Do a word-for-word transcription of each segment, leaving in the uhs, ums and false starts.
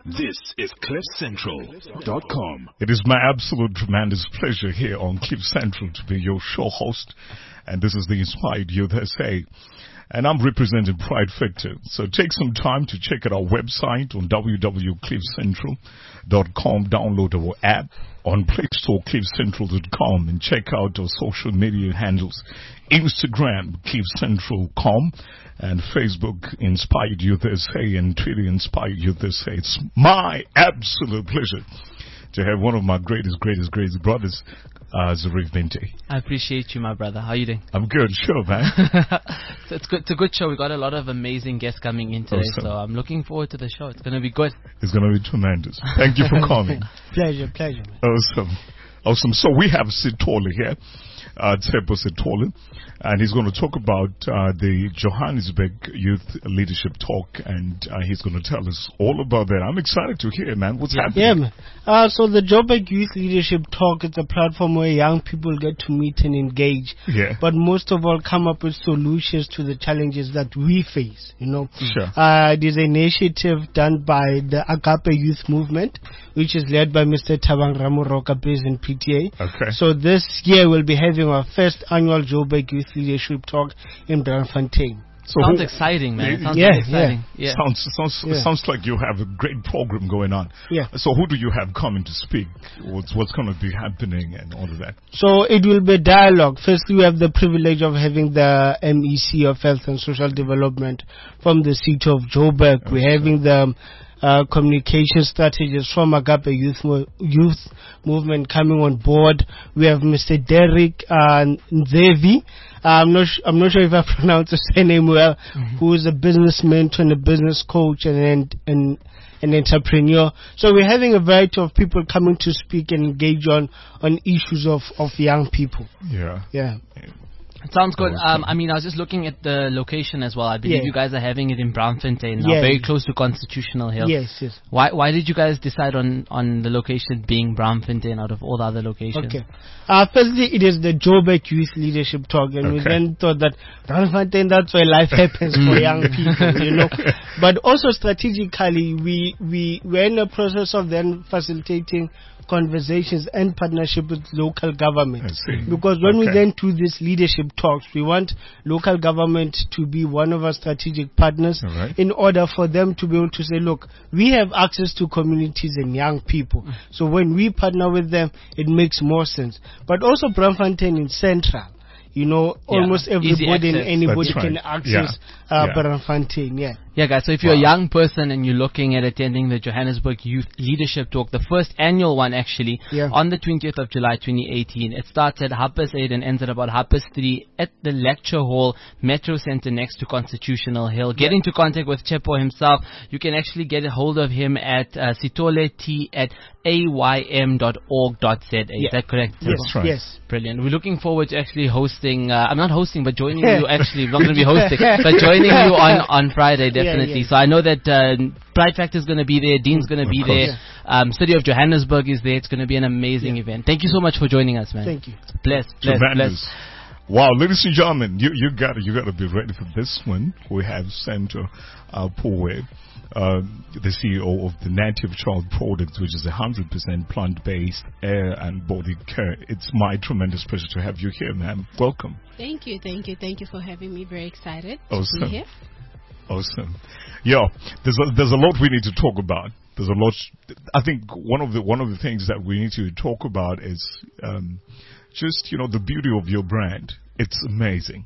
This is cliff central dot com. It is my absolute tremendous pleasure here on Cliff Central to be your show host. And this is the Inspired Youth S A. And I'm representing Pride Factor. So take some time to check out our website on w w w dot cliff central dot com. Download our app on Play Store, cliff central dot com, and check out our social media handles. Instagram, cliff central dot com, and Facebook, Inspired Youth S A, and Twitter, Inspired Youth S A. It's my absolute pleasure to have one of my greatest, greatest, greatest brothers, uh, Zarif Binte. I appreciate you, my brother. How are you doing? I'm good, sure, man. So it's good. It's a good show. We got a lot of amazing guests coming in today, awesome. So I'm looking forward to the show. It's going to be good. It's going to be tremendous. Thank you for coming. Pleasure, pleasure, man. Awesome, awesome. So we have Sithole here, uh, Tsepo Sithole, and he's going to talk about uh, the Johannesburg Youth Leadership Talk, and uh, he's going to tell us all about that. I'm excited to hear, man. What's happening? Yeah, man. Uh, so the Joburg Youth Leadership Talk is a platform where young people get to meet and engage, yeah. but most of all come up with solutions to the challenges that we face, you know. Sure. Uh, it is an initiative done by the Agape Youth Movement, which is led by Mister Thabang Ramoroka, based in P T A. Okay. So this year we'll be having our first annual Joburg Youth Leadership Talk in Braamfontein. So sounds who, exciting, man. It sounds yeah, exciting. Yeah. Yeah. Sounds sounds yeah. sounds like you have a great program going on. Yeah. So who do you have coming to speak? What's what's going to be happening and all of that? So it will be dialogue. Firstly, we have the privilege of having the M E C of Health and Social Development from the city of Joburg. Okay. We're having the uh, communication strategists from Agape Youth Mo- Youth Movement coming on board. We have Mister Derek uh, Nzevi. I'm not. Sh- I'm not sure if I pronounced his name well. Mm-hmm. Who is a business mentor and a business coach and and an entrepreneur. So we're having a variety of people coming to speak and engage on on issues of of young people. Yeah. Yeah. It sounds good. Um, I mean, I was just looking at the location as well. I believe yeah. you guys are having it in Braamfontein now, yeah. very close to Constitutional Hill. Yes, yes. Why why did you guys decide on, on the location being Braamfontein out of all the other locations? Okay. Uh, firstly, it is the Joburg Youth Leadership Talk, and okay. we then thought that Braamfontein, that's where life happens for young people, you know. But also strategically, we, we, we're in the process of then facilitating conversations and partnership with local government. Because when okay. we then do these leadership talks, we want local government to be one of our strategic partners right. in order for them to be able to say, look, we have access to communities and young people. Mm. So when we partner with them, it makes more sense. But also Braamfontein in Central. You know, yeah. almost everybody and anybody right. can access yeah. uh, yeah. Braamfontein, yeah. Yeah, guys, so if you're wow. a young person and you're looking at attending the Johannesburg Youth Leadership Talk, the first annual one actually, yeah. on the twentieth of July twenty eighteen, it starts at half past eight and ends at about half past three at the Lecture Hall, Metro Center next to Constitutional Hill. Get yeah. into contact with Tsepo himself. You can actually get a hold of him at uh, Sithole T at a y m dot org dot z a. Yeah. Is that correct? Yes, right. Yes. Brilliant. We're looking forward to actually hosting, uh, I'm not hosting, but joining you actually, I'm not going to be hosting, but joining you on, on Friday, definitely. Yeah, yeah. So I know that uh, Pride Factor is going to be there, Dean's going to be there, yeah. um, City of Johannesburg is there. It's going to be an amazing yeah. event. Thank you so much for joining us, man. Thank you. Bless, bless, Tremendous. bless. Wow, ladies and gentlemen, you you got you got to be ready for this one. We have Sandra uh, Powe, uh, the C E O of the Native Child Products, which is a hundred percent plant-based hair and body care. It's my tremendous pleasure to have you here, ma'am. Welcome. Thank you, thank you, thank you for having me. Very excited awesome. to be here. Awesome. Yeah, there's a, there's a lot we need to talk about. There's a lot. I think one of the one of the things that we need to talk about is um, just you know the beauty of your brand. It's amazing.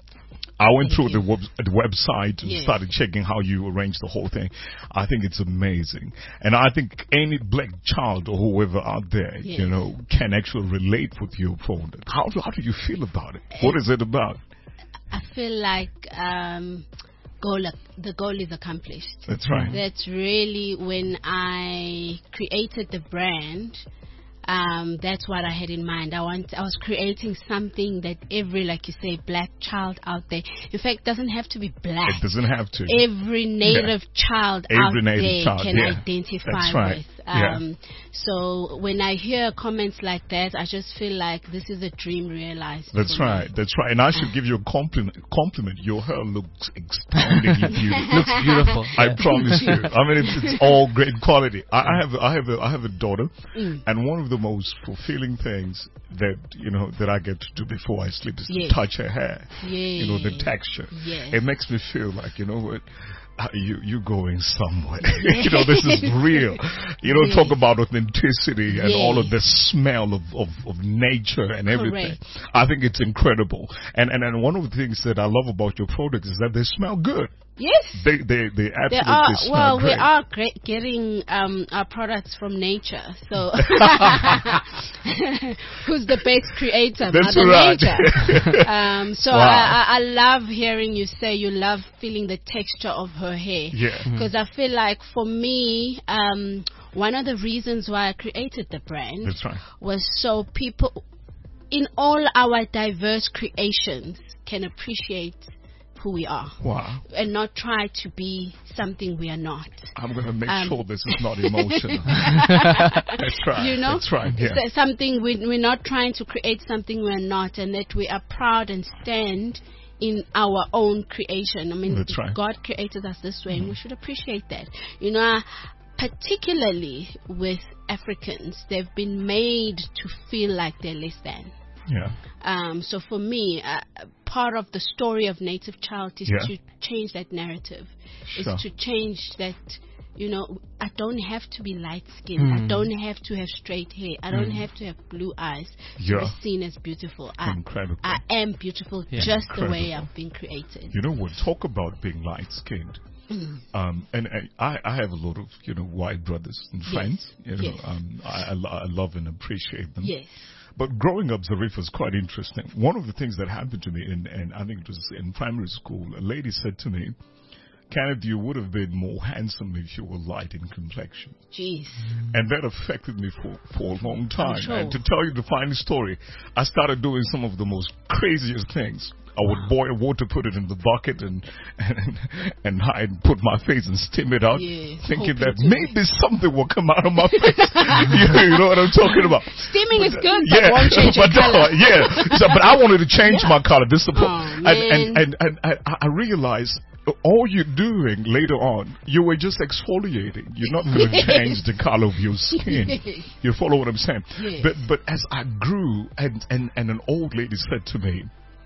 I went Thank through you. the, web, the website and yes. started checking how you arrange the whole thing. I think it's amazing, and I think any black child or whoever out there, yes. you know, can actually relate with your product. How how do you feel about it? What is it about? I feel like um, goal the goal is accomplished. That's right. That's really when I created the brand. Um, that's what I had in mind. I want. I was creating something that every, like you say, black child out there. In fact, doesn't have to be black. It doesn't have to. Every native yeah. child every out native there child, can yeah. identify That's right. with. Yeah. Um, so when I hear comments like that, I just feel like this is a dream realized. That's for me. right. That's right. And I should give you a compliment. Compliment. Your hair looks astoundingly beautiful. Looks beautiful. I promise you. I mean, it's, it's all great quality. I, I have, I have, a, I have a daughter, Mm. and one of the most fulfilling things that you know that I get to do before I sleep is Yes. to touch her hair. Yes. You know, the texture. Yes. It makes me feel like, you know what, uh, you you going somewhere. You know, this is real. You know, Yes. talk about authenticity and all of Yes. the smell of, of, of nature and everything. Correct. I think it's incredible. And, and and one of the things that I love about your products is that they smell good. Yes. They they they absolutely There are, smell well, great. we are great getting um, our products from nature. So, who's the best creator? That's Mother right. Nature. um, so Wow. I, I, I love hearing you say you love feeling the texture of her hair. Yeah. Because I feel like for me, um, one of the reasons why I created the brand That's right. was so people in all our diverse creations can appreciate who we are Wow. and not try to be something we are not. I'm going to make Um, sure this is not emotional. That's right. You know, That's right. Yeah. So- something we, we're not trying to create something we're not, and that we are proud and stand in our own creation. I mean, That's right. God created us this way, and we should appreciate that. You know, particularly with Africans, they've been made to feel like they're less than. Yeah. Um, so for me, uh, part of the story of Native Child is Yeah. to change that narrative. Sure. Is to change that, you know, I don't have to be light skinned. I don't have to have straight hair. I don't have to have blue eyes to Yeah. be seen as beautiful. I, Incredible. I am beautiful Yeah. just the way Incredible. I've been created. You know what? Talk about being light-skinned. Um, and, and I, I have a lot of, you know, white brothers and Yes. friends. You know, Yes. um, I, I, lo- I love and appreciate them. Yes. But growing up, Zarif, was quite interesting. One of the things that happened to me, in, and I think it was in primary school, a lady said to me, Kenneth, you would have been more handsome if you were light in complexion. Jeez. And that affected me for, for a long time. sure. And to tell you the funny story, I started doing some of the most craziest things. I would boil water, put it in the bucket, and and and hide, put my face and steam it out, Yes, thinking hoping that to- maybe something will come out of my face. you, you know what I'm talking about? Steaming is good, but Yeah, won't change your but no, color. yeah. So, but I wanted to change Yeah. my color. This is the point. Oh, and, and, man. and, and, and I realized all you're doing later on, you were just exfoliating. You're not going to Yes. change the color of your skin. Yes. You follow what I'm saying? Yes. But but as I grew, and, and, and an old lady said to me,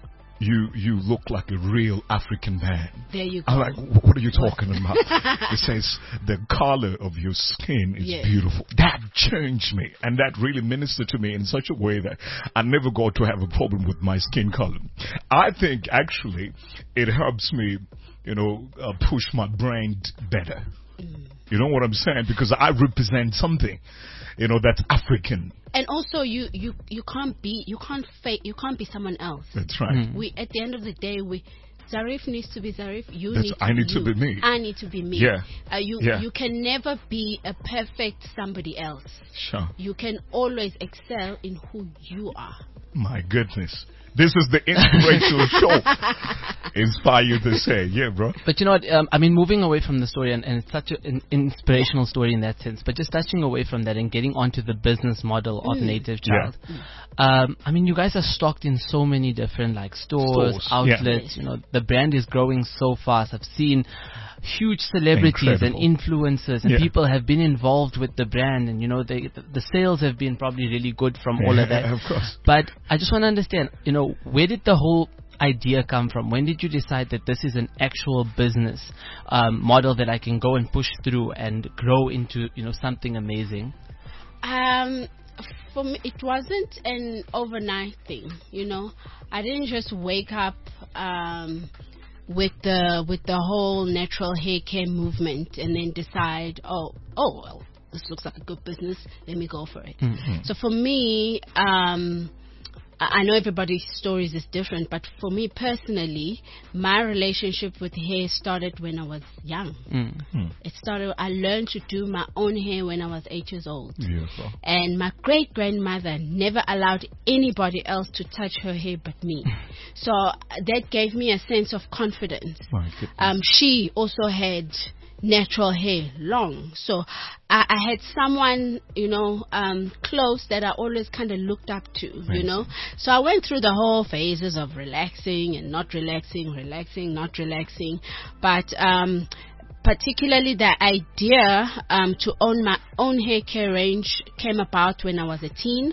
you you look like a real African man. There you go. I'm like, "Wh- what are you talking about? It says the color of your skin is Yes. beautiful. That changed me, and that really ministered to me in such a way that I never got to have a problem with my skin color. I think actually it helps me, you know, uh, push my brain t- better. You know what I'm saying? Because I represent something, you know, that's African. And also, you, you, you can't be you can't fake you can't be someone else. That's right. We at the end of the day, we Zarif needs to be Zarif. You That's- need to I be need to you. be me. I need to be me. Yeah. Uh, you Yeah. you can never be a perfect somebody else. Sure. You can always excel in who you are. My goodness. This is the inspirational show. Inspire you to say, yeah, bro. But you know what? Um, I mean, moving away from the story, and, and it's such a- an inspirational story in that sense, but just touching away from that and getting onto the business model of Native Yeah. Child. Um, I mean, you guys are stocked in so many different like stores, Stores, yeah. outlets. You know, the brand is growing so fast. I've seen huge celebrities Incredible. and influencers, and Yeah. people have been involved with the brand, and you know, they, the, the sales have been probably really good from all of that. Yeah, of course. But I just want to understand, you know, where did the whole idea come from? When did you decide that this is an actual business um, model that I can go and push through and grow into, you know, something amazing? Um, for me, it wasn't an overnight thing. You know, I didn't just wake up um, with the with the whole natural hair care movement and then decide, oh, oh, well, this looks like a good business. Let me go for it. So for me, um, I I know everybody's stories is different, but for me personally, my relationship with hair started when I was young. Mm. It started, I learned to do my own hair when I was eight years old. Beautiful. And my great grandmother never allowed anybody else to touch her hair but me. So uh, that gave me a sense of confidence. My goodness. Um, she also had natural hair long. So I, I had someone, you know, um, close that I always kind of looked up to, you know. So I went through the whole phases of relaxing and not relaxing, relaxing, not relaxing. But um, particularly the idea um, to own my own hair care range came about when I was a teen.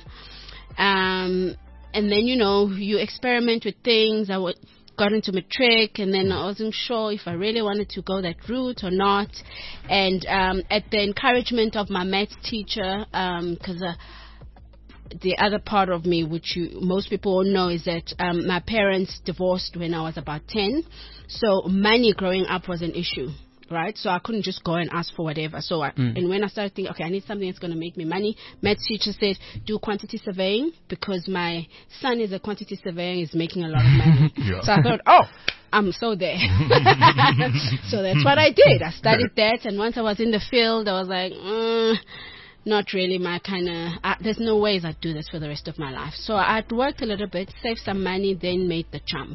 Um, and then, you know, you experiment with things. I would got into matric, and then I wasn't sure if I really wanted to go that route or not. And um, at the encouragement of my maths teacher, because uh, the other part of me, which you, most people won't know, is that um, my parents divorced when I was about ten. So money growing up was an issue. Right, so I couldn't just go and ask for whatever. So, I, mm. and when I started thinking, okay, I need something that's going to make me money, maths teacher said, do quantity surveying, because my son is a quantity surveyor, is making a lot of money. Yeah. So I thought, oh, I'm so there. So that's what I did. I studied that, and once I was in the field, I was like, mm, not really my kind of, uh, there's no ways I'd do this for the rest of my life. So I'd worked a little bit, saved some money, then made the jump.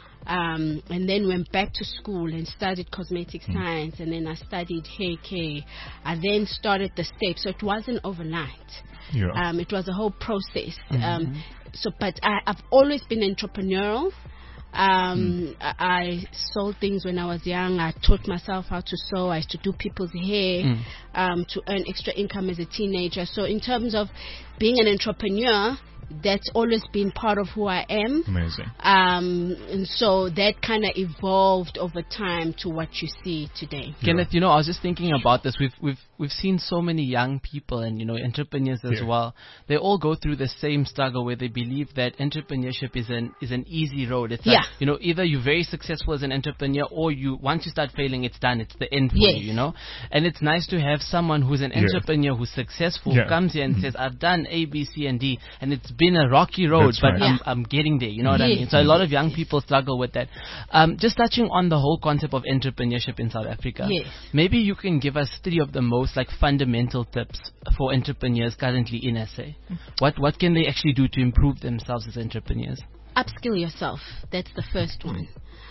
Um, and then went back to school and studied cosmetic mm. science, and then I studied hair care. I then started the steps, so it wasn't overnight. Yeah. Um, it was a whole process. Mm-hmm. Um, so, but I, I've always been entrepreneurial. Um, mm. I, I sold things when I was young. I taught myself how to sew. I used to do people's hair mm. um, to earn extra income as a teenager. So in terms of being an entrepreneur, that's always been part of who I am. Amazing. Um, and so that kind of evolved over time to what you see today. Yeah. Kenneth, you know, I was just thinking about this. We've we've we've seen so many young people and, you know, entrepreneurs as yeah. well. They all go through the same struggle where they believe that entrepreneurship is an is an easy road. It's yeah. like, you know, either you're very successful as an entrepreneur, or you once you start failing, it's done. It's the end for yes. you, you know. And it's nice to have someone who's an yeah. entrepreneur, who's successful, yeah. who comes here and mm-hmm. says, I've done A, B, C, and D, and it's been a rocky road, That's but right. I'm, yeah. I'm getting there, you know what yes. I mean? So a lot of young people struggle with that. Um, just touching on the whole concept of entrepreneurship in South Africa, yes. maybe you can give us three of the most like fundamental tips for entrepreneurs currently in S A. What what can they actually do to improve themselves as entrepreneurs? Upskill yourself. That's the first one.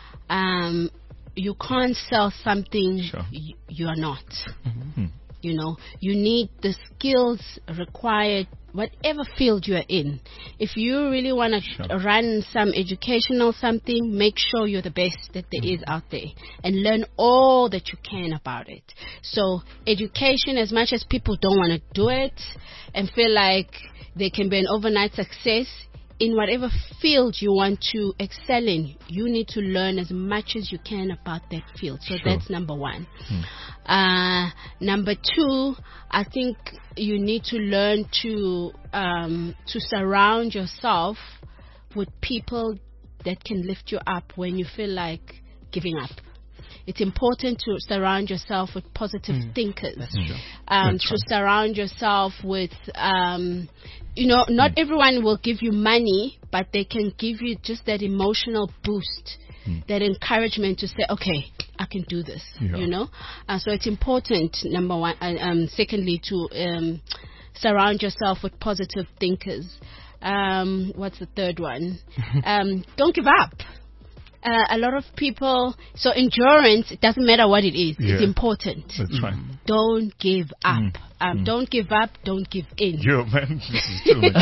Um, you can't sell something sure. y- you are not. Mm-hmm. You know, you need the skills required, whatever field you are in. If you really want to sure. run some educational something, make sure you're the best that there mm. is out there, and learn all that you can about it. So education, as much as people don't want to do it and feel like they can be an overnight success, in whatever field you want to excel in, you need to learn as much as you can about that field. So sure. that's number one. Hmm. Uh, number two, I think you need to learn to um, to surround yourself with people that can lift you up when you feel like giving up. It's important to surround yourself with positive mm. thinkers. That's true. Um, That's to right. surround yourself with, um, you know, not mm. everyone will give you money, but they can give you just that emotional boost, mm. that encouragement to say, okay, I can do this. Yeah. You know, uh, so it's important. Number one. Uh, um, secondly, to um, surround yourself with positive thinkers. Um, what's the third one? um, don't give up. Uh, a lot of people, so endurance, it doesn't matter what it is, yeah. it's important. That's right. Don't give up. Mm. Um, Mm. Don't give up, don't give in. Yo, man, this is too much.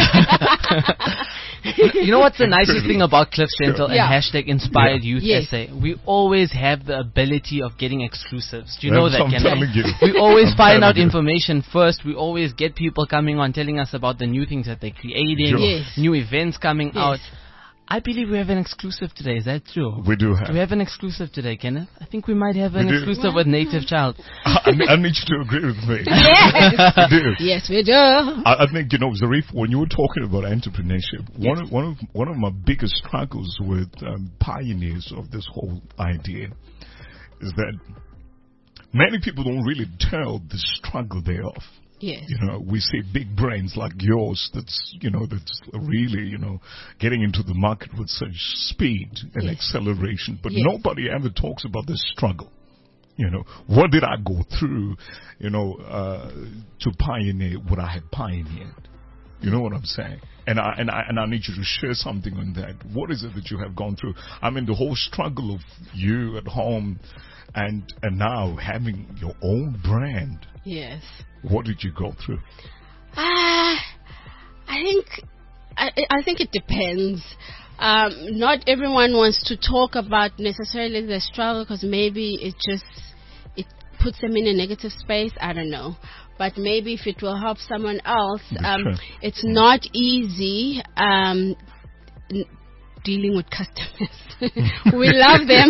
You know what's the nicest thing about Cliff Central Yeah. and hashtag Inspired Yeah. Youth Yes. S A? We always have the ability of getting exclusives. Do you That's know that, what I'm Kenneth? telling you. We always I'm find telling out you. information first. We always get people coming on telling us about the new things that they're creating, Sure. Yes. new events coming Yes. out. I believe we have an exclusive today. Is that true? We do have. Do we have an exclusive today, Kenneth? I think we might have an We do. exclusive with Native Child. I, I need you to agree with me. Yes. We do. Yes, we do. I, I think, you know, Zarif, when you were talking about entrepreneurship, one of, one of one of my biggest struggles with um, pioneers of this whole idea is that many people don't really tell the struggle thereof. Yes. You know, we see big brains like yours that's, you know, that's really, you know, getting into the market with such speed and Yes. acceleration. But Yes. nobody ever talks about the struggle. You know, what did I go through, you know, uh, to pioneer what I had pioneered? You know what I'm saying? And I, and I, and I need you to share something on that. What is it that you have gone through? I mean, the whole struggle of you at home and, and now having your own brand. Yes. What did you go through? Ah, I think, I, I think it depends. Um, not everyone wants to talk about necessarily the struggle because maybe it just, it puts them in a negative space. I don't know. But maybe if it will help someone else, um, it's not easy um, n- dealing with customers. We love them.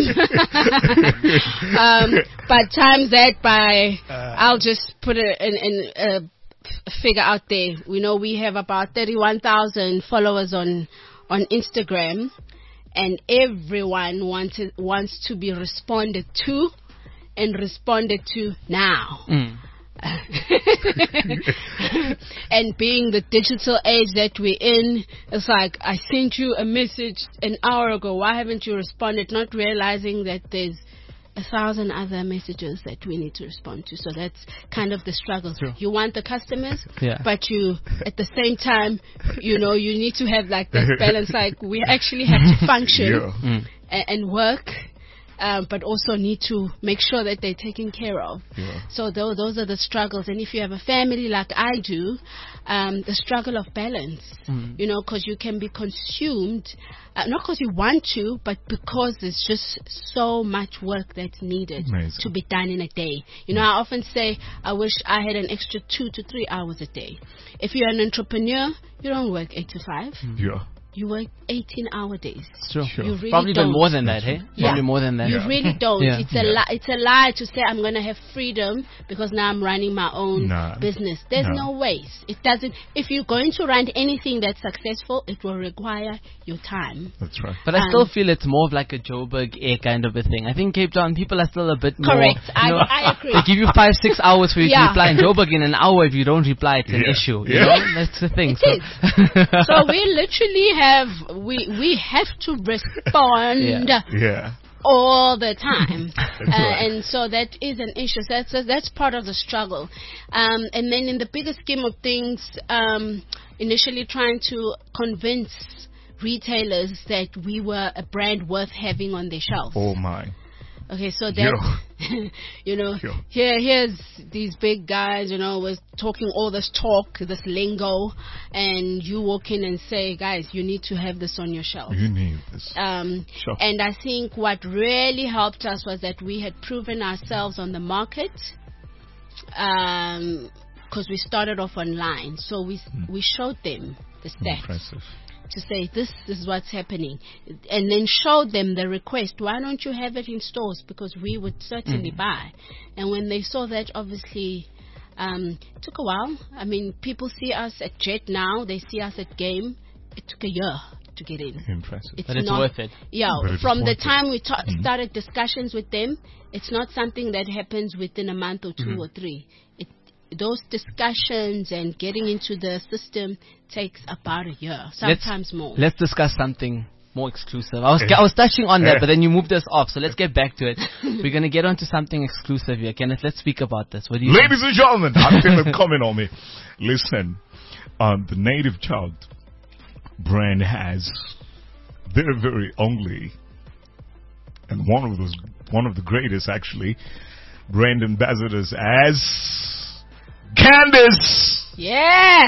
um, but times that by, uh, I'll just put a, an, an, a figure out there. We know we have about thirty-one thousand followers on on Instagram, and everyone wanted, wants to be responded to and responded to now. Mm. And being the digital age that we're in, it's like, I sent you a message an hour ago, why haven't you responded? Not realizing that there's a thousand other messages that we need to respond to. So that's kind of the struggle. True. You want the customers, yeah. but you, at the same time, you know, you need to have like that balance. Like, we actually have to function Yeah. Mm. and, and work. Um, but also need to make sure that they're taken care of. Yeah. So th- those are the struggles. And if you have a family like I do, um, the struggle of balance, Mm. you know, because you can be consumed, uh, not because you want to, but because there's just so much work that's needed Amazing. to be done in a day. You know, I often say, I wish I had an extra two to three hours a day. If you're an entrepreneur, you don't work eight to five. Yeah. You work eighteen hour days. It's true. Sure. You really Probably don't. even more than that, hey? Yeah. Probably more than that. You Yeah. really don't. Yeah. It's a Yeah. li- it's a lie to say I'm going to have freedom because now I'm running my own Nah. business. There's No. no ways. It doesn't. If you're going to run anything that's successful, it will require your time. That's right. But I Um, still feel it's more of like a Joburg air kind of a thing. I think Cape Town people are still a bit more. Correct. you I- know, I agree. They give you five, six hours for you Yeah. to reply. In Joburg, in an hour, if you don't reply, it's an Yeah. issue. You Yeah. know, that's the thing. It so is. So we literally have we we have to respond Yeah. Yeah. all the time. uh, right. And so that is an issue. So that's, that's part of the struggle. Um, and then in the bigger scheme of things, um, initially trying to convince retailers that we were a brand worth having on their shelves. Oh my. Okay, so that, you know, Yeah. here, here's these big guys, you know, was talking all this talk, this lingo, and you walk in and say, guys, you need to have this on your shelf. You need this. Um, Sure. And I think what really helped us was that we had proven ourselves on the market, because we started off online. So we we showed them the stats Impressive. to say this is what's happening, and then showed them the request. Why don't you have it in stores? Because we would certainly buy. And when they saw that, obviously. Um, it took a while. I mean, people see us at Jet now. They see us at Game. It took a year to get in. Impressive. It's But it's not, worth it. Yeah, But it is from the worth it. time we ta- started discussions with them, it's not something that happens within a month or 2 or three. It, those discussions and getting into the system takes about a year, sometimes let's, more. Let's discuss something more exclusive. I was I was touching on that, but then you moved us off. So let's get back to it. We're gonna get onto something exclusive here. Kenneth, let's speak about this. What do you think? Ladies and gentlemen, I feel it coming on me. Listen, um, the Native Child brand has their very only, and one of those, one of the greatest actually, brand ambassadors as Candace Yeah.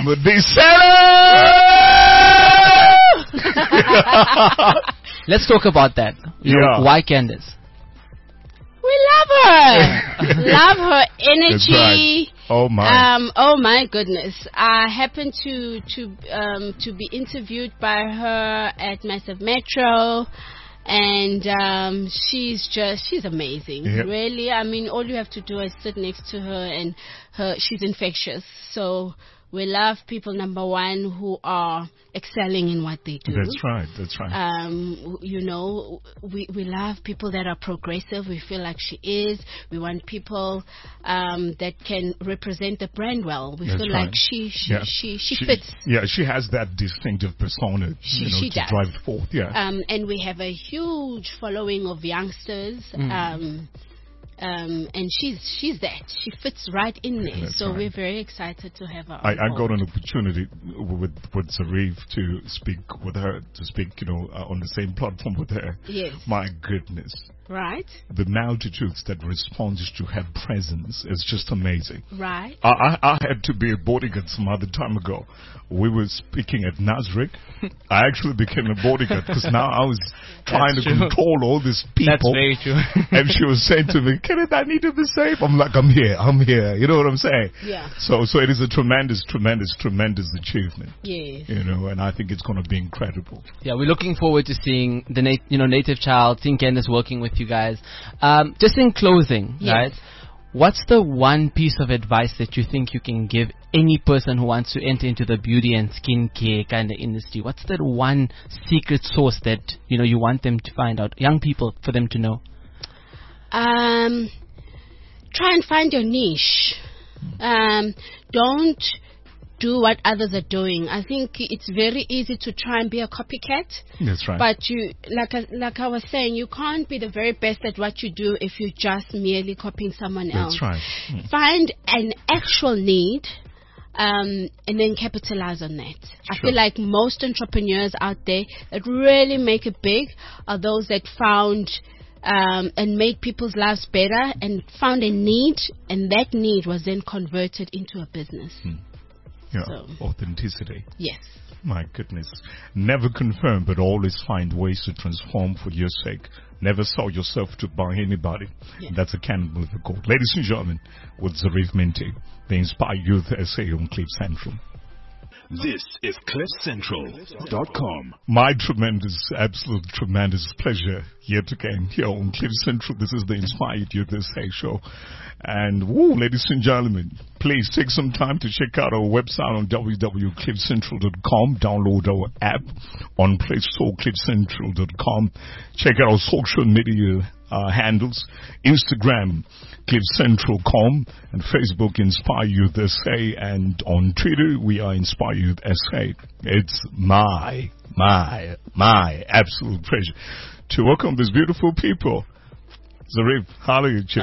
Medicena. Let's talk about that. You know, Yeah. why Candace? We love her. Love her energy. That's right. Oh my. Um, oh my goodness! I happened to to um, to be interviewed by her at Massive Metro, and um, she's just she's amazing. Yep. Really, I mean, all you have to do is sit next to her, and her she's infectious. So we love people, number one, who are excelling in what they do. That's right. That's right. Um, w- you know, we, we love people that are progressive. We feel like she is. We want people um, that can represent the brand well. We That's feel right. like she she, Yeah. she, she fits. Yeah, she has that distinctive persona, She- you know, she to does. drive forth. Yeah. Um, and we have a huge following of youngsters. Mm. Um, Um, and she's she's that. She fits right in there. That's so right. we're very excited to have her. I, on I board. got an opportunity with with Zarif to speak with her, to speak, you know, uh, on the same platform with her. Yes. My goodness. Right. The multitudes that responds to her presence is just amazing. Right. I, I, I had to be a bodyguard some other time ago. We were speaking at Nasrik. I actually became a bodyguard because now I was trying That's to true. control all these people. That's very true. And she was saying to me, Kenneth, I need to be safe. I'm like, I'm here, I'm here. You know what I'm saying? Yeah. So, so it is a tremendous, tremendous, tremendous achievement. Yes. You know, and I think it's going to be incredible. Yeah, we're looking forward to seeing the nat- you know Native Child, seeing Candace working with you guys. Um, just in closing, Yes. right? What's the one piece of advice that you think you can give any person who wants to enter into the beauty and skincare kind of industry? What's that one secret sauce that you know you want them to find out, young people, for them to know? Um, try and find your niche. Um, don't do what others are doing. I think it's very easy to try and be a copycat. That's right. But you, like I, like I was saying, you can't be the very best at what you do if you're just merely copying someone else. That's right. Mm. Find an actual need, um, and then capitalize on that. I Sure. feel like most entrepreneurs out there that really make it big are those that found um, and made people's lives better and found a need, and that need was then converted into a business. Mm. Yeah, So- authenticity. Yes. My goodness. Never confirm, but always find ways to transform for your sake. Never sell yourself to buy anybody. Yeah. That's a canon with the code. Ladies and gentlemen, with Zarif Minty, the Inspired Youth Essay on Cliff Central. This is cliff central dot com. My tremendous, absolute tremendous pleasure yet again here on Cliff Central. This is the Inspired Youth Essay Show. And, woo, ladies and gentlemen, please take some time to check out our website on w w w dot cliff central dot com. Download our app on Play Store, cliff central dot com. Check out our social media uh, handles, Instagram, cliff central dot com, and Facebook, Inspire Youth S A, and on Twitter, we are Inspire Youth S A. It's my, my, my absolute pleasure to welcome these beautiful people. Zarif, how are you, Chief?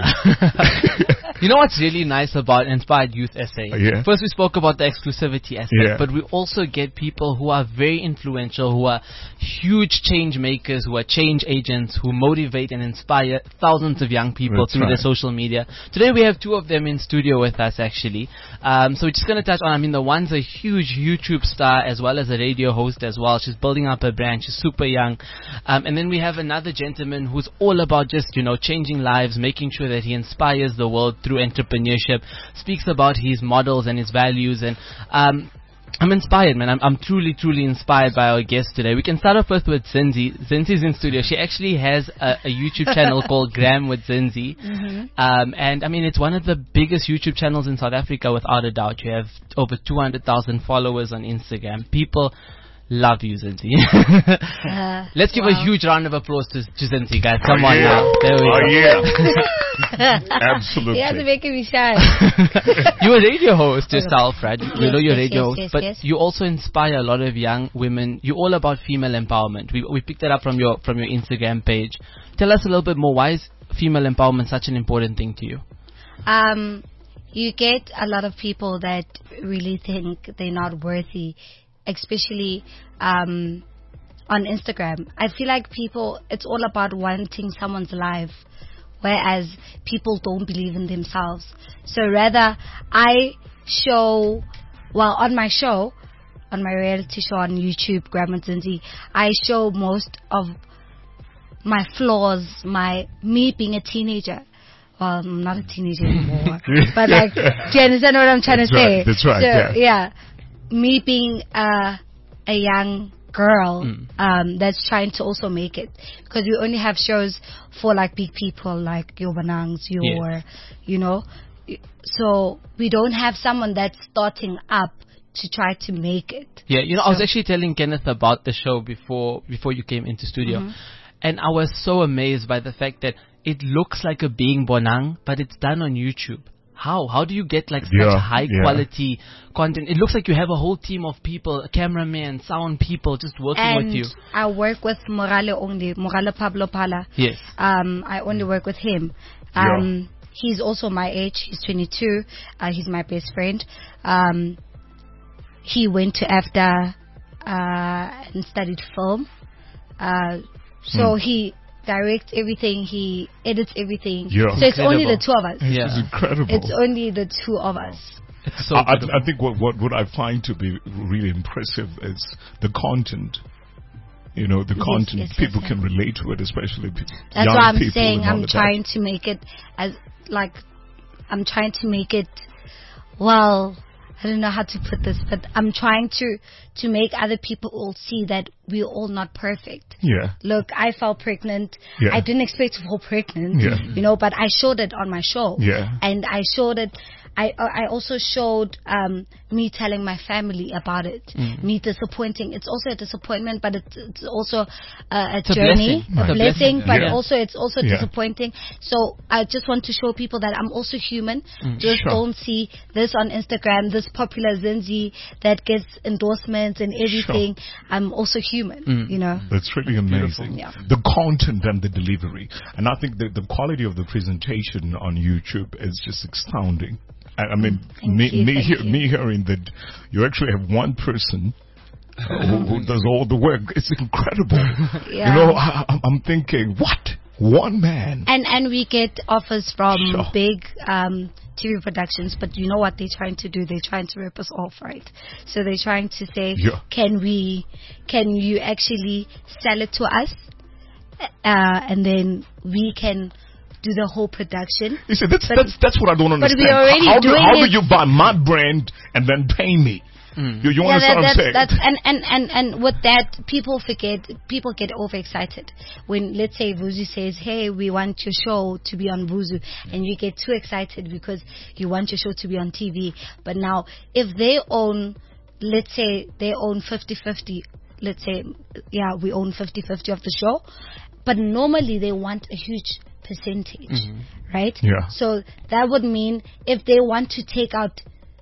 You know what's really nice about Inspired Youth S A? Yeah. First, we spoke about the exclusivity aspect, Yeah. but we also get people who are very influential, who are huge change makers, who are change agents, who motivate and inspire thousands of young people That's through right. their social media. Today, we have two of them in studio with us, actually. Um, so we're just going to touch on, I mean, the one's a huge YouTube star as well as a radio host as well. She's building up her brand. She's super young. Um, and then we have another gentleman who's all about just, you know, changing lives, making sure that he inspires the world through entrepreneurship, speaks about his models and his values, and um, I'm inspired, man. I'm, I'm truly, truly inspired by our guest today. We can start off with, with Zinzi. Zinzi's in studio. She actually has a, a YouTube channel called Gram with Zinzi. Mm-hmm. Um, and I mean, it's one of the biggest YouTube channels in South Africa without a doubt. You have over two hundred thousand followers on Instagram. People love you, Zinzi. Uh, Let's give a wow. huge round of applause to, to Zinzi, guys. Come on yeah. now. There we Oh, go. yeah. Absolutely. You have to make me shy. You're a radio host yourself, right? You Yes, know you're a yes, radio yes, host, yes, but yes. you also inspire a lot of young women. You're all about female empowerment. We we picked that up from your from your Instagram page. Tell us a little bit more. Why is female empowerment such an important thing to you? Um, you get a lot of people that really think they're not worthy, especially um, on Instagram. I feel like people, it's all about wanting someone's life, whereas people don't believe in themselves. So rather, I show, well, on my show, on my reality show on YouTube, Gram with Zinzi, I show most of my flaws, my me being a teenager. Well, I'm not a teenager anymore. But like, do you understand what I'm trying That's to right, say? that's right, So, yeah. Me being a a young girl Mm. um, that's trying to also make it, because we only have shows for like big people like your Banangs, your, Yes. you know. So we don't have someone that's starting up to try to make it. Yeah, you know, I was So- actually telling Kenneth about the show before before you came into studio, Mhm. and I was so amazed by the fact that it looks like a being Bonang, but it's done on YouTube. How? How do you get like such Yeah, high yeah. quality content? It looks like you have a whole team of people, cameramen, sound people, just working And with you. I work with Morale only, Morale Pablo Pala. Yes. Um, I only work with him. Um, yeah. He's also my age. He's twenty-two. Uh, he's my best friend. Um, he went to A F D A uh, and studied film. Uh, so hmm. he directs everything. He edits everything. Yeah. So it's only the two of us. Yeah. It's incredible. It's only the two of us. It's so I, I, I think what, what what I find to be really impressive is the content. You know, the yes, content, yes, people yes, can relate to it, especially p- That's young why I'm people. saying I'm that. trying to make it as, like, I'm trying to make it, well, I don't know how to put this, but I'm trying to, to make other people all see that we're all not perfect. Yeah. Look, I fell pregnant. Yeah. I didn't expect to fall pregnant, yeah. you know, but I showed it on my show. Yeah. And I showed it. I I also showed um, me telling my family about it, mm. me disappointing. It's also a disappointment, but it's, it's also uh, a it's journey, a blessing, a right. blessing, yeah. but yeah. also it's also yeah. disappointing. So I just want to show people that I'm also human. Mm. Just sure. don't see this on Instagram, this popular Zinzi that gets endorsements and everything. Sure. I'm also human, mm. you know. That's really amazing. Yeah. The content and the delivery. And I think that the quality of the presentation on YouTube is just astounding. I mean, thank me, you, me, thank he- you. me hearing that you actually have one person who, who does all the work. It's incredible. Yeah. You know, I, I'm- I'm thinking, what? One man? And and we get offers from Sure. big um, T V productions, but you know what they're trying to do? They're trying to rip us off, right? So they're trying to say, Yeah. can we, can you actually sell it to us, uh, and then we can do the whole production? You see, that's, But- that's, that's what I don't but understand. we're already how do, doing how do it- you buy my brand and then pay me? Mm. You, you Yeah, understand that, what I'm that's, saying? that's and, and, and, and with that, people forget, people get overexcited. When, let's say, Vuzu says, hey, we want your show to be on Vuzu, and you get too excited because you want your show to be on T V. But now, if they own, let's say, they own fifty-fifty, let's say, yeah, we own fifty-fifty of the show, but normally they want a huge percentage, Mm-hmm. right? Yeah. So that would mean if they want to take out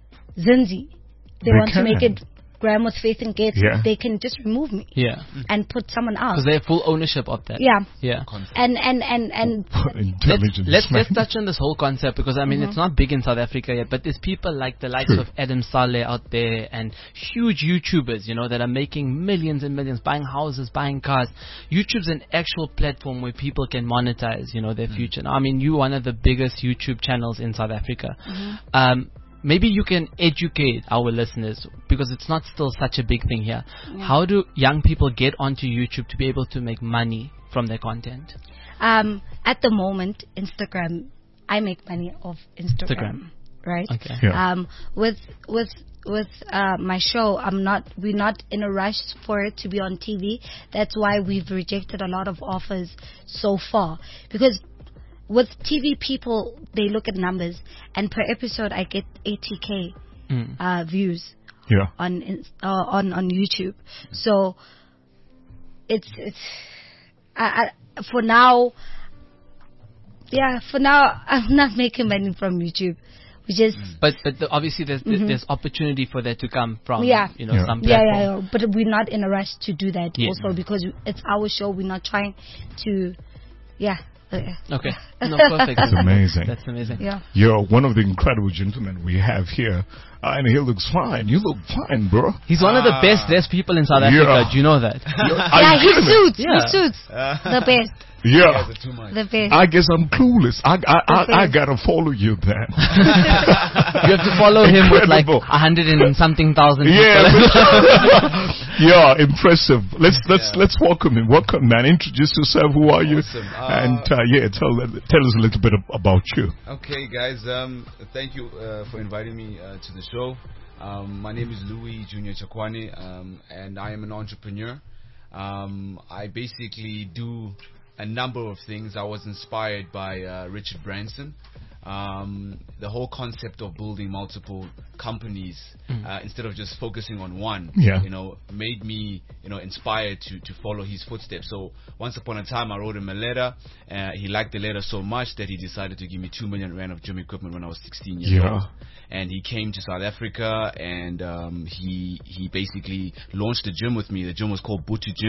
Zinzi, they, They want can. to make it Graham with Faith and Gates, Yeah. they can just remove me Yeah. and put someone else. Because they have full ownership of that. Yeah. Yeah. And and and and Intelligence. Let's, let's, man. let's touch on this whole concept because I mean Mm-hmm. it's not big in South Africa yet, but there's people like the likes True. of Adam Saleh out there and huge YouTubers, you know, that are making millions and millions, buying houses, buying cars. YouTube's an actual platform where people can monetize, you know, their future. Now, I mean, you're one of the biggest YouTube channels in South Africa. Um, maybe you can educate our listeners because it's not still such a big thing here. How do young people get onto YouTube to be able to make money from their content? um, at the moment, Instagram, I make money off Instagram, Instagram. right? Okay. Yeah. Um, with with with uh, my show, I'm not. We're not in a rush for it to be on T V. That's why we've rejected a lot of offers so far. Because with T V, people they look at numbers, and per episode, I get eighty k Mm. uh, views Yeah. on ins- uh, on on YouTube. So it's it's I, I, for now. Yeah, for now, I'm not making money from YouTube. We just But but the, obviously there's there's opportunity for that to come from Yeah. you know Yeah. some yeah, platform. yeah, yeah, but we're not in a rush to do that Yeah. also because it's our show. We're not trying to, yeah, uh, Okay, no, perfect. That's amazing. That's amazing. yeah. You're one of the incredible gentlemen we have here. Uh, and he looks fine. You look fine, bro. He's one of the best dressed people in South Africa. Yeah. Do you know that? Yeah, he suits, Yeah. he suits the best, Yeah. the best. I guess I'm clueless. I I, I, I best. gotta follow you then. You have to follow him with like Incredible. a hundred and something thousand Yeah, people. yeah, impressive. Let's let's Yeah. let's welcome him. Welcome, man. Introduce yourself. Who are you? Awesome. Uh, and uh, yeah, tell tell us a little bit ab- about you. Okay, guys. Um, thank you uh, for inviting me uh, to the show. Um, my name is Louis Junior Chakwane, um, and I am an entrepreneur. Um, I basically do a number of things. I was inspired by uh, Richard Branson. Um, the whole concept of building multiple companies uh, instead of just focusing on one, Yeah. you know, made me, you know, inspired to, to follow his footsteps. So once upon a time, I wrote him a letter. Uh, he liked the letter so much that he decided to give me two million rand of gym equipment when I was sixteen years Yeah. old. And he came to South Africa and um, he he basically launched a gym with me. The gym was called Butu Gym.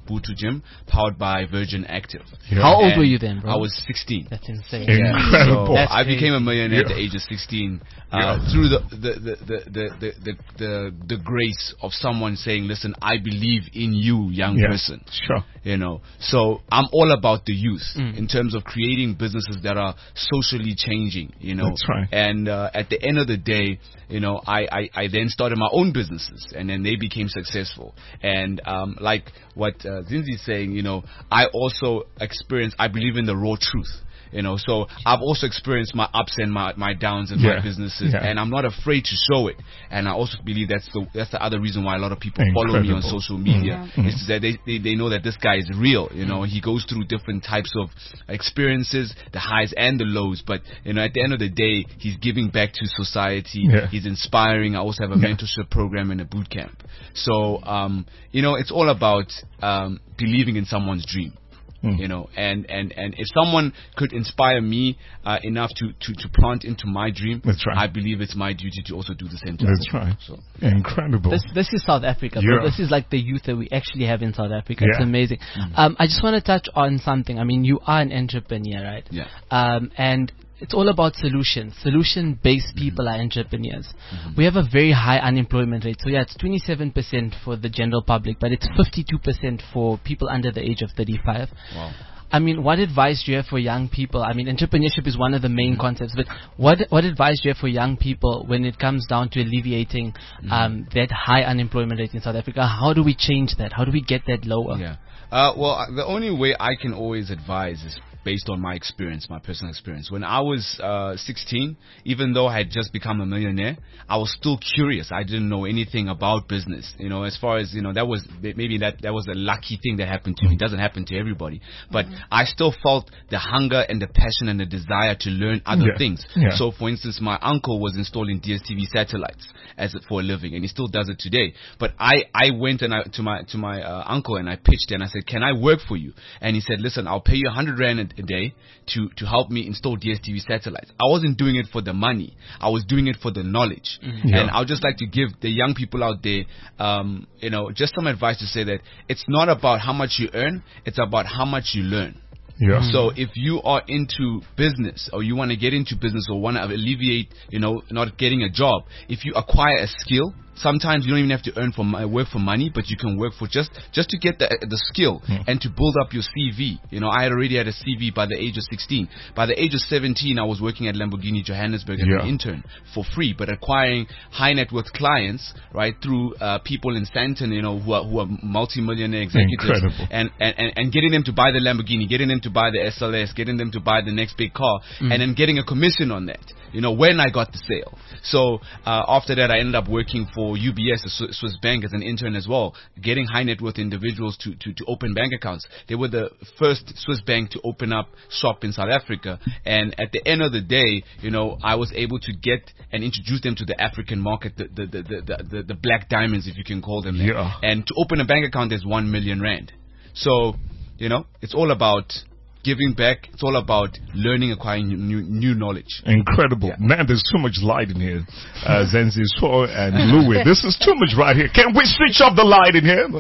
Butu Gym, powered by Virgin Active. Yeah. How old And were you then, bro? I was sixteen. That's insane. Yeah. Incredible. So That's I crazy. became a millionaire at Yeah. the age of sixteen uh, Yeah. through the the, the, the, the, the, the, the the grace of someone saying, listen, I believe in you, young Yeah. person. Sure. You know, so I'm all about the youth Mm. in terms of creating businesses that are socially changing, you know. That's right. And uh, at the end of the day, you know, I, I, I then started my own businesses, and then they became successful. And um, like what uh, Zinzi is saying, you know, I also experienced, I believe in the raw truth. You know, so I've also experienced my ups and my, my downs in Yeah. my businesses, Yeah. and I'm not afraid to show it. And I also believe that's the that's the other reason why a lot of people follow me on Incredible. social media. Mhm. Is that they, they they know that this guy is real. You know, he goes through different types of experiences, the highs and the lows. But you know, at the end of the day, he's giving back to society. Yeah. He's inspiring. I also have a Yeah. mentorship program and a boot camp. So um, you know, it's all about um, believing in someone's dream. Mm. You know, and, and, and if someone could inspire me uh, enough to, to, to plant into my dream, That's right. I believe it's my duty to also do the same to That's others. right. So, Incredible. This, this is South Africa, bro. Yeah. This is like the youth that we actually have in South Africa. It's Yeah. amazing. Um, I just want to touch on something. I mean, you are an entrepreneur, right? Yeah. Um, and it's all about solutions. Solution-based people are entrepreneurs. We have a very high unemployment rate. So yeah, it's twenty-seven percent for the general public, but it's fifty-two percent for people under the age of thirty-five. wow. I mean, what advice do you have for young people? I mean, entrepreneurship is one of the main concepts, but what what advice do you have for young people when it comes down to alleviating um, that high unemployment rate in South Africa? How do we change that? How do we get that lower? Yeah. Uh, well, uh, the only way I can always advise is based on my experience, my personal experience. When I was uh, sixteen, even though I had just become a millionaire, I was still curious. I didn't know anything about business. You know, as far as, you know, that was, maybe that, that was a lucky thing that happened to me. It doesn't happen to everybody. But I still felt the hunger and the passion and the desire to learn other Yeah. things. Yeah. So, for instance, my uncle was installing D S T V satellites as for a living, and he still does it today. But I, I went and I, to my to my uh, uncle and I pitched and I said, can I work for you? And he said, listen, I'll pay you a hundred rand a, a day to to help me install D S T V satellites. I wasn't doing it for the money. I was doing it for the knowledge. Yeah. And I would just like to give the young people out there, um, you know, just some advice to say that it's not about how much you earn, it's about how much you learn. Yeah. So if you are into business or you want to get into business or want to alleviate, you know, not getting a job, if you acquire a skill, sometimes you don't even have to earn for mo- work for money, but you can work for just just to get the the skill and to build up your C V. You know, I had already had a C V by the age of sixteen. By the age of seventeen, I was working at Lamborghini Johannesburg as Yeah. an intern for free, but acquiring high net worth clients, right, through uh, people in Santon, you know, who are who are multi-millionaire executives, Incredible. and, and and and getting them to buy the Lamborghini, getting them to buy the S L S, getting them to buy the next big car, and then getting a commission on that. You know, when I got the sale. So uh, after that, I ended up working for U B S, a Swi- Swiss bank, as an intern as well, getting high net worth individuals to, to, to open bank accounts. They were the first Swiss bank to open up shop in South Africa. And at the end of the day, you know, I was able to get and introduce them to the African market, the the the the, the, the black diamonds, if you can call them that. Yeah. And to open a bank account, there's one million rand. So, you know, it's all about giving back. It's all about learning, acquiring new new knowledge. Incredible. Yeah. Man, there's too much light in here. Uh, Zenzi Swo and Louis. This is too much right here. Can we switch off the light in here?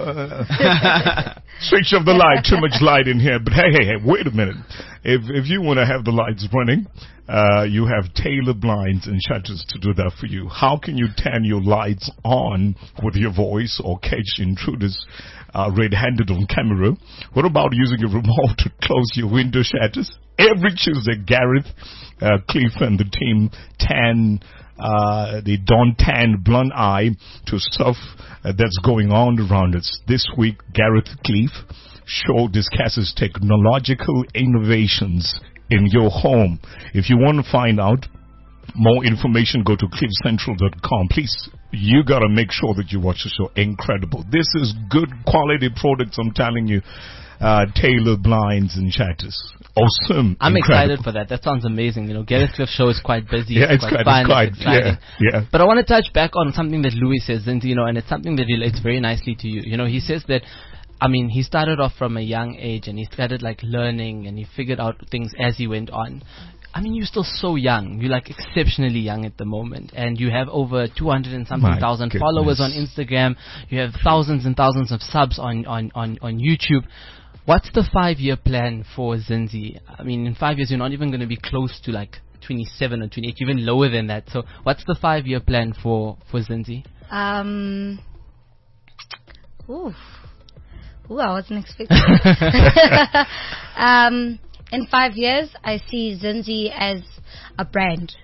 Uh, switch off the light. Too much light in here. But hey, hey, hey, wait a minute. If if you want to have the lights running, uh, you have Taylor blinds and shutters to do that for you. How can you turn your lights on with your voice or catch intruders uh, red-handed on camera? What about using a remote to close your window shutters? Every Tuesday, Gareth, uh, Cliff and the team tan uh, the Don Tan Blunt Eye to stuff uh, that's going on around us. This week, Gareth Cliff show discusses technological innovations in your home. If you want to find out more information, go to cliff central dot com. Please, you gotta make sure that you watch the show. Incredible. This is good quality products, I'm telling you. Uh, Taylor blinds and shutters. Awesome. I'm Incredible. excited for that. That sounds amazing. You know, Gareth Cliff show is quite busy. Yeah, it's quite quite, fun. it's quite, It's exciting. yeah, yeah. But I want to touch back on something that Louis says, Zinzi, you know, and it's something that relates very nicely to you. You know, he says that, I mean, he started off from a young age and he started like learning and he figured out things as he went on. I mean, you're still so young. You're like exceptionally young at the moment, and you have over two hundred and something My thousand goodness. followers on Instagram. You have thousands and thousands of subs on on on on YouTube. What's the five-year plan for Zinzi? I mean, in five years, you're not even going to be close to like twenty-seven or twenty-eight, even lower than that. So, what's the five-year plan for for Zinzi? Um. Ooh. Ooh, I wasn't expecting. um. In five years, I see Zinzi as a brand.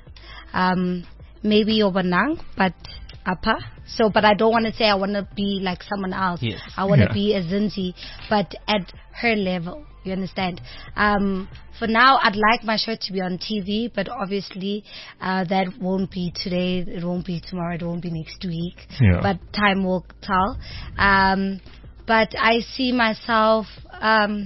Um. Maybe Yobanang, but upper. So, but I don't want to say I want to be like someone else. Yes. I want to Yeah. be a Zinzi, but at her level. You understand? Um, for now, I'd like my show to be on T V, but obviously uh, that won't be today. It won't be tomorrow. It won't be next week. Yeah. But time will tell. Um, but I see myself um,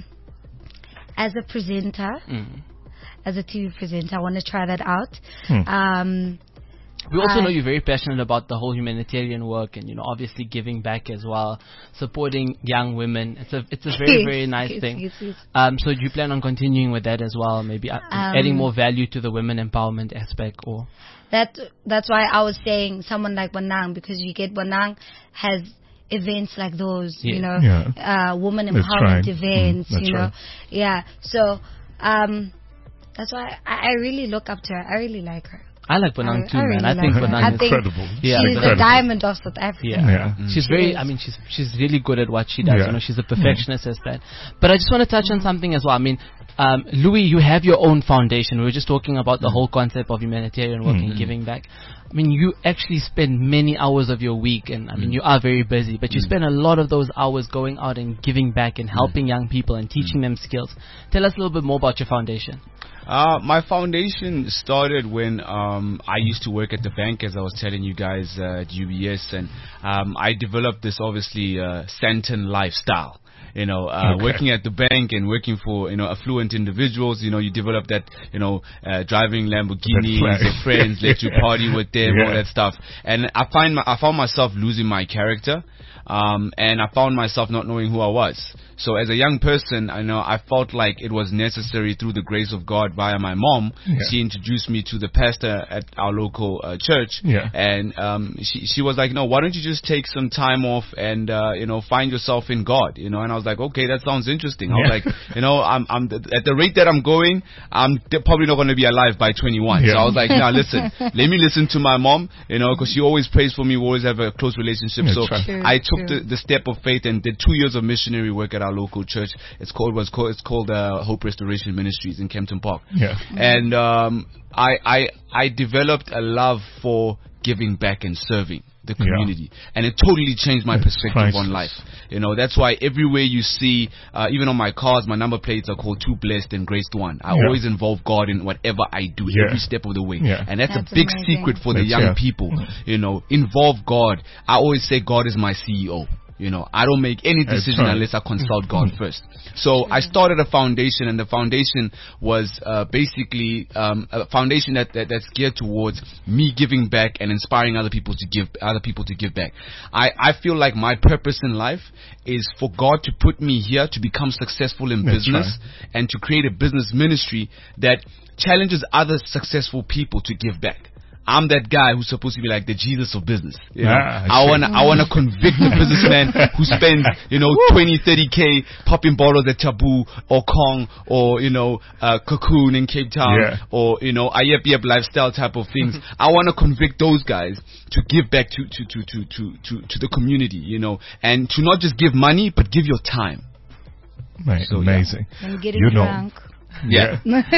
as a presenter, Mm. as a T V presenter. I want to try that out. Hmm. Um, We also I- know you're very passionate about the whole humanitarian work, and you know, obviously giving back as well, supporting young women. It's a it's a very very nice Yes, thing. yes, yes. Um, so do you plan on continuing with that as well? Maybe uh, Um, adding more value to the women empowerment aspect, or That that's why I was saying someone like Wanang, because you get Wanang has events like those, Yeah. you know, Yeah. uh, woman That's empowerment right. events, Mm, that's you know, right. yeah. So um, that's why I, I really look up to her. I really like her. I like Bonang I- too, I man. really I think like her. Bonang I is think Incredible. Yeah, she's incredible. the diamond of South Africa. Yeah. Yeah. She's She very, is. I mean, she's she's really good at what she does. Yeah. You know, she's a perfectionist as that. But I just want to touch on something as well. I mean, um, Louis, you have your own foundation. We were just talking about the whole concept of humanitarian work and giving back. I mean, you actually spend many hours of your week, and I mean, you are very busy, but you spend a lot of those hours going out and giving back and helping young people and teaching them skills. Tell us a little bit more about your foundation. Uh, my foundation started when um, I used to work at the bank, as I was telling you guys uh, at U B S, and um, I developed this obviously uh, Santon lifestyle. You know, uh, Okay. working at the bank and working for, you know, affluent individuals, you know, you develop that, you know, uh, driving Lamborghinis, That flag. your friends let you party with them, all Yeah. that stuff. And I find my, I found myself losing my character. Um, and I found myself not knowing who I was. So as a young person, I know I felt like it was necessary through the grace of God via my mom. Yeah. She introduced me to the pastor at our local uh, church. Yeah. And um, she she was like, no, why don't you just take some time off and uh, you know, find yourself in God, you know? And I was like, okay, that sounds interesting. I was Yeah. like, you know, I'm I'm at the rate that I'm going, I'm de- probably not going to be alive by twenty-one. Yeah. So I was like, now listen, let me listen to my mom, you know, because she always prays for me. We always have a close relationship. That's so right. True, I took true. the, the step of faith and did two years of missionary work at our local church. It's called was called it's called uh, Hope Restoration Ministries in Kempton Park. Yeah. And um, I I I developed a love for giving back and serving the Yeah. community, and it totally changed my That's perspective on priceless. life. You know, that's why everywhere you see, uh, even on my cars, my number plates are called Too Blessed and Graced One. I Yeah. always involve God in whatever I do, Yeah. every step of the way. Yeah. And that's, That's a big amazing. secret for the That's- young yeah. people. You know, involve God. I always say God is my C E O. You know, I don't make any That's decision right. unless I consult God first. So I started a foundation, and the foundation was uh, basically um, a foundation that, that that's geared towards me giving back and inspiring other people to give other people to give back. I, I feel like my purpose in life is for God to put me here to become successful in That's business and to create a business ministry that challenges other successful people to give back. I'm that guy who's supposed to be like the Jesus of business. You know? Ah, I I see. wanna, I wanna convict the businessman who spends, you know, twenty, thirty K popping bottles at Taboo or Kong or, you know, uh, Cocoon in Cape Town Yeah. or, you know, a yep yep lifestyle type of things. I wanna convict those guys to give back to, to, to, to, to, to, to the community, you know, and to not just give money, but give your time. Right. So, yeah. Amazing. I'm getting You know, drunk. Yeah.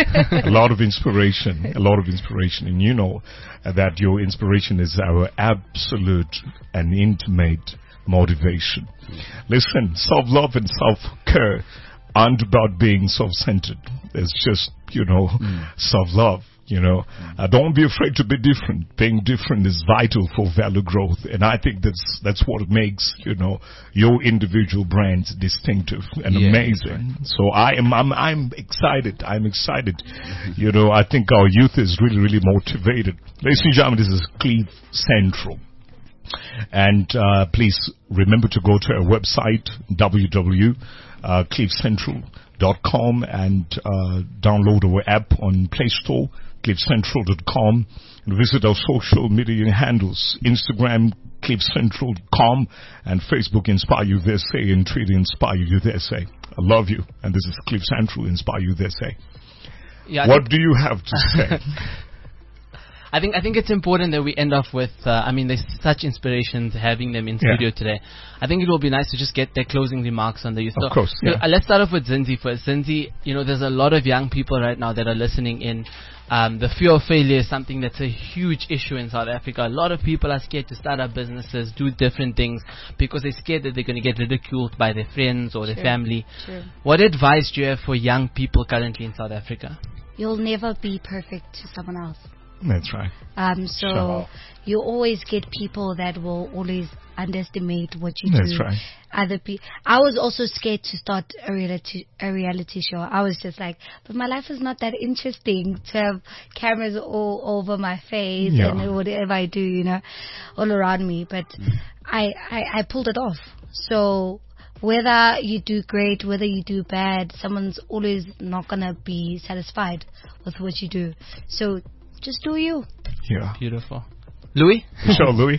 A lot of inspiration, a lot of inspiration. And you know uh, that your inspiration is our absolute and intimate motivation. Listen, self-love and self-care aren't about being self-centered. It's just, you know, self-love. You know, uh, don't be afraid to be different. Being different is vital for value growth, and I think that's that's what makes, you know, your individual brands distinctive and Yeah, amazing. So I am I'm I'm excited. I'm excited. You know, I think our youth is really really motivated. Ladies and gentlemen, this is Cliff Central. And uh, please remember to go to our website, w w w dot cliff central dot com, and uh, download our app on Play Store, cliff central dot com, and visit our social media handles, Instagram, cliff central dot com, and Facebook, Inspire Youth S A, and Twitter, Inspire Youth S A. I love you, and this is Cliff Central, Inspire Youth S A. Yeah, what do you have to say? I think I think it's important that we end off with, uh, I mean, there's such inspirations having them in Yeah. studio today. I think it will be nice to just get their closing remarks on the youth. Of course, yeah. uh, let's start off with Zinzi first. Zinzi, you know, there's a lot of young people right now that are listening in. Um, the fear of failure is something that's a huge issue in South Africa. A lot of people are scared to start up businesses, do different things, because they're scared that they're going to get ridiculed by their friends or their True. family. True. What advice do you have for young people currently in South Africa? You'll never be perfect to someone else. That's right. Um, so Sure. you always get people that will always underestimate what you That's do. right. Other people. I was also scared to start a reality a reality show. I was just like, but my life is not that interesting to have cameras all over my face Yeah. and whatever I do, you know, all around me. But I, I I pulled it off. So whether you do great, whether you do bad, someone's always not gonna be satisfied with what you do. So just do you. Yeah. Beautiful. Louis? Sure, Louis.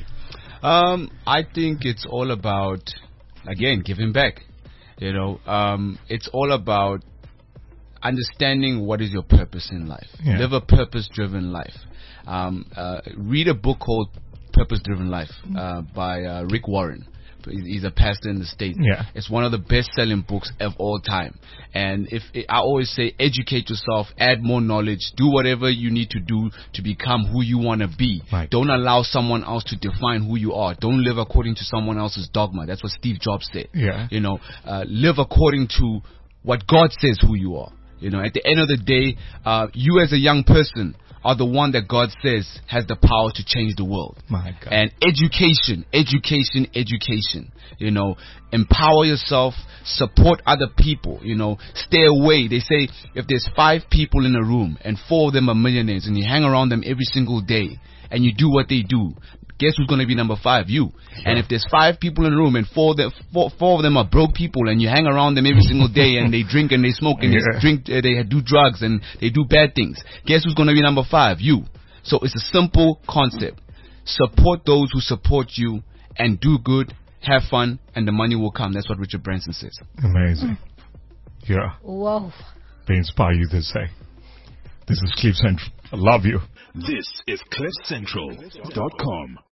Um, I think it's all about, again, giving back. You know, um, it's all about understanding what is your purpose in life. Yeah. Live a purpose-driven life. Um, uh, read a book called Purpose-Driven Life uh, by uh, Rick Warren. He's a pastor in the States. Yeah. It's one of the best-selling books of all time. And if I always say, educate yourself, add more knowledge, do whatever you need to do to become who you want to be. Right. Don't allow someone else to define who you are. Don't live according to someone else's dogma. That's what Steve Jobs said. Yeah. You know, uh, live according to what God says who you are. You know, at the end of the day, uh, you as a young person are the one that God says has the power to change the world. My God. And education, education, education. You know, empower yourself, support other people, you know, stay away. They say if there's five people in a room and four of them are millionaires and you hang around them every single day and you do what they do, guess who's going to be number five? You. And if there's five people in the room and four of, them, four, four of them are broke people and you hang around them every single day and they drink and they smoke and Yeah. they drink, uh, they do drugs and they do bad things, guess who's going to be number five? You. So it's a simple concept. Support those who support you and do good, have fun, and the money will come. That's what Richard Branson says. Amazing. Yeah. Whoa. They inspire you to say. This is Cliff Central. I love you. This is cliff central dot com.